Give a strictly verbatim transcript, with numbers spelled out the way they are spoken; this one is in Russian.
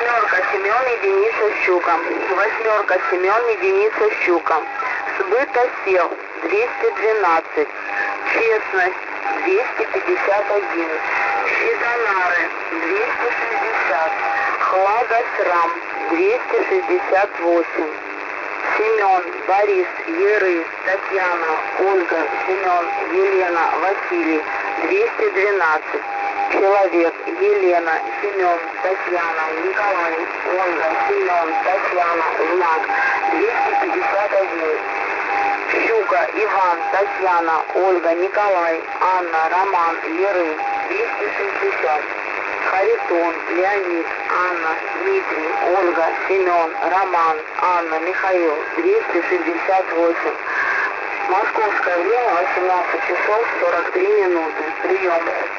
Семерка, Семен, единица, щука. Восьмерка, Семен, единица, щука. Сбытосел, двести двенадцать. Честность, двести пятьдесят один. Щитонары, двести шестьдесят. Хладосрам, двести шестьдесят восемь. Семен, Борис, Еры, Татьяна, Ольга, Семен, Елена, Василий, двести двенадцать. Человек, Елена, Семен, Татьяна, Николай, Ольга, Семен, Татьяна, Знак, двести пятьдесят один. Щука, Иван, Татьяна, Ольга, Николай, Анна, Роман, Еры, двести шестьдесят. Харитон, Леонид, Анна, Дмитрий, Ольга, Семен, Роман, Анна, Михаил, двести шестьдесят восемь. Московское время восемнадцать часов сорок три минуты. Прием.